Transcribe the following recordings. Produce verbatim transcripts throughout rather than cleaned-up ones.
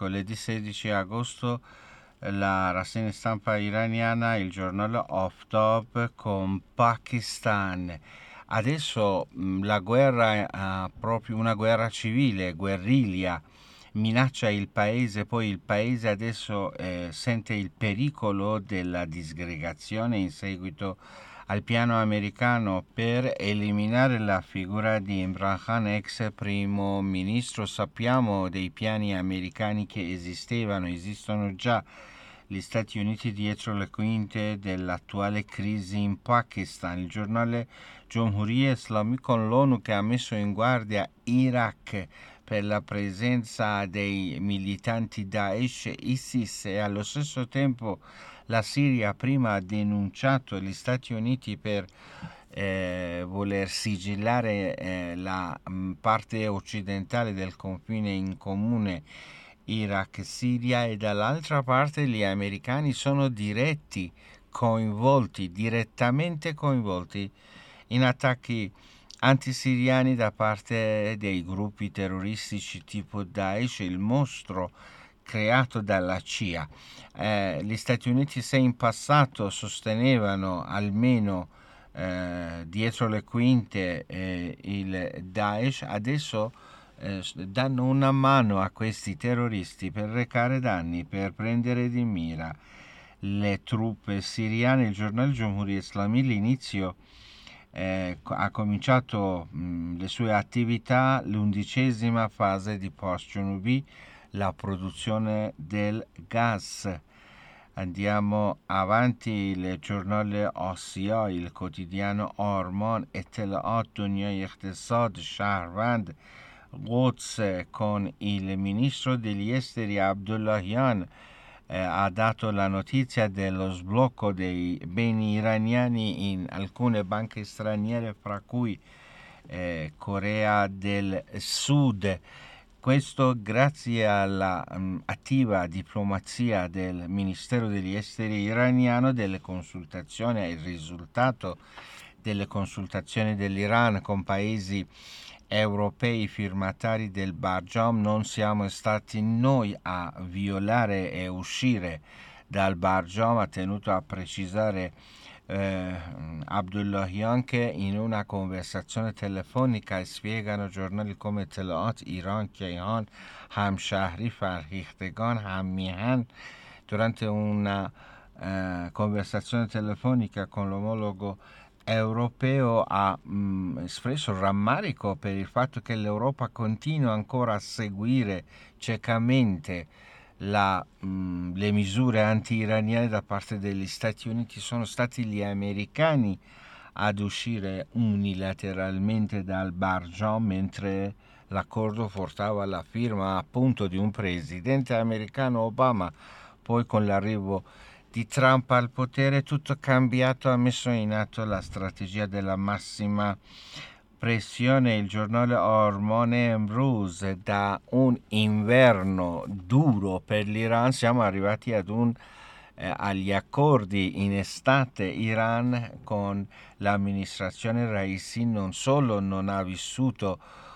mercoledì sedici agosto la rassegna stampa iraniana, il giornale Off-Top con Pakistan. Adesso mh, la guerra è proprio una guerra civile, guerriglia, minaccia il paese, poi il paese adesso eh, sente il pericolo della disgregazione in seguito al piano americano per eliminare la figura di Imran Khan, ex primo ministro. Sappiamo dei piani americani che esistevano, esistono già gli Stati Uniti dietro le quinte dell'attuale crisi in Pakistan. Il giornale Jomhuriya Islami con l'ONU che ha messo in guardia Iraq per la presenza dei militanti Daesh e ISIS, e allo stesso tempo la Siria prima ha denunciato gli Stati Uniti per eh, voler sigillare eh, la mh, parte occidentale del confine in comune Iraq-Siria, e dall'altra parte gli americani sono diretti, coinvolti, direttamente coinvolti in attacchi antisiriani da parte dei gruppi terroristici tipo Daesh, il mostro creato dalla C I A. Eh, gli Stati Uniti, se in passato sostenevano almeno eh, dietro le quinte eh, il Daesh, adesso eh, danno una mano a questi terroristi per recare danni, per prendere di mira le truppe siriane. Il giornale Jomhuriya Islami l'inizio eh, ha cominciato mh, le sue attività l'undicesima fase di Post-Junubi, la produzione del gas. Andiamo avanti, il giornale Ossia, il quotidiano Ormon, اطلاعات دنیای اقتصاد شهروند Quds con il ministro degli esteri Abdullahian eh, ha dato la notizia dello sblocco dei beni iraniani in alcune banche straniere, fra cui eh, Corea del Sud. Questo grazie alla um, attiva diplomazia del Ministero degli Esteri iraniano, delle consultazioni, il risultato delle consultazioni dell'Iran con paesi europei firmatari del Barjam. Non siamo stati noi a violare e uscire dal Barjam, ha tenuto a precisare eh, Abdullahian, che in una conversazione telefonica, e spiegano giornali come اطلاعات ایران کیهان همشهری فرهیختگان هم میهن. Durante una eh, conversazione telefonica con l'omologo europeo ha mh, espresso rammarico per il fatto che l'Europa continua ancora a seguire ciecamente la, mh, le misure anti-iraniane da parte degli Stati Uniti. Sono stati gli americani ad uscire unilateralmente dal Barjam, mentre l'accordo portava alla firma appunto di un presidente americano, Obama. Poi con l'arrivo di Trump al potere tutto cambiato, ha messo in atto la strategia della massima pressione. Il giornale Ormone Emruz: da un inverno duro per l'Iran siamo arrivati ad un eh, agli accordi in estate. Iran con l'amministrazione Raisi non solo non ha vissuto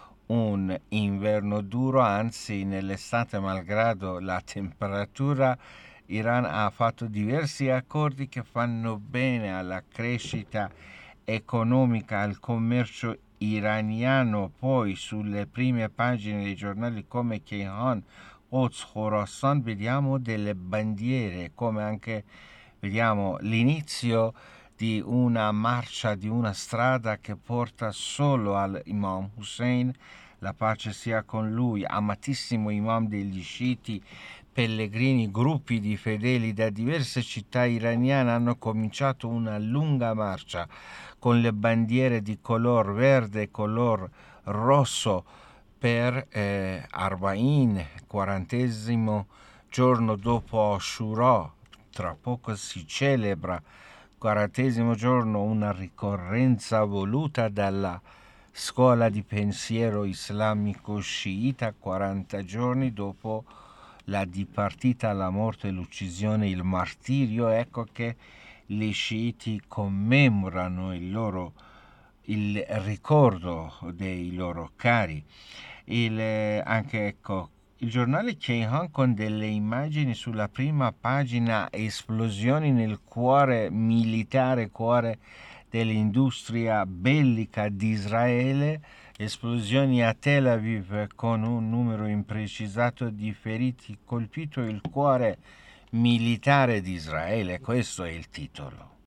un inverno duro, anzi nell'estate, malgrado la temperatura, Iran ha fatto diversi accordi che fanno bene alla crescita economica, al commercio iraniano. Poi sulle prime pagine dei giornali come Kayhan, Quds, Khorasan vediamo delle bandiere, come anche vediamo l'inizio di una marcia, di una strada che porta solo all'Imam Hussein, la pace sia con lui, amatissimo imam degli sciiti. Pellegrini, gruppi di fedeli da diverse città iraniane hanno cominciato una lunga marcia con le bandiere di color verde e color rosso per eh, Arbain, quarantesimo giorno dopo Ashura. Tra poco si celebra quarantesimo giorno, una ricorrenza voluta dalla scuola di pensiero islamico sciita, quaranta giorni dopo la dipartita, la morte, l'uccisione, il martirio. Ecco che gli sciiti commemorano il loro il ricordo dei loro cari. Il, anche ecco Il giornale Keihan con delle immagini sulla prima pagina, esplosioni nel cuore militare, cuore dell'industria bellica di Israele, esplosioni a Tel Aviv con un numero imprecisato di feriti, colpito il cuore militare di Israele, questo è il titolo.